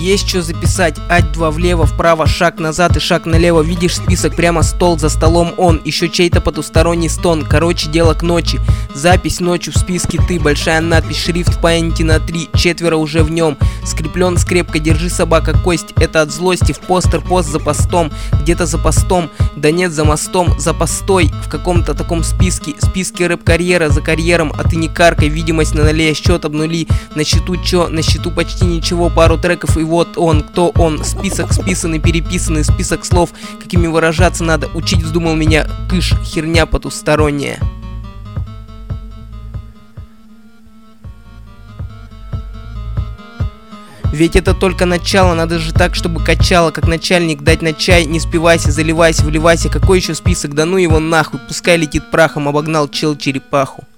есть что записать. Ать 2 влево, вправо, шаг назад и шаг налево. Видишь список, прямо стол, за столом он. Еще чей-то потусторонний стон. Короче, дело к ночи. Запись ночью в списке ты. Большая надпись, шрифт в памяти на 3. 4 уже в нем. Скреплен скрепко, держи, собака, кость. Это от злости, в постер, пост за постом. Где-то за постом, да нет, за мостом. За постой, в каком-то таком списке. Списке рэп-карьера, за карьером. А ты не каркай, видимость на нуле, счет обнули. На счету чё? На счету почти ничего. Пару треков и вот он. Кто он? Список списанный, переписанный. Список слов, какими выражаться надо. Учить вздумал меня, кыш, херня потусторонняя. Ведь это только начало, надо же так, чтобы качало, как начальник дать на чай. Не спивайся, заливайся, вливайся, какой еще список, да ну его нахуй, пускай летит прахом, обогнал чел черепаху.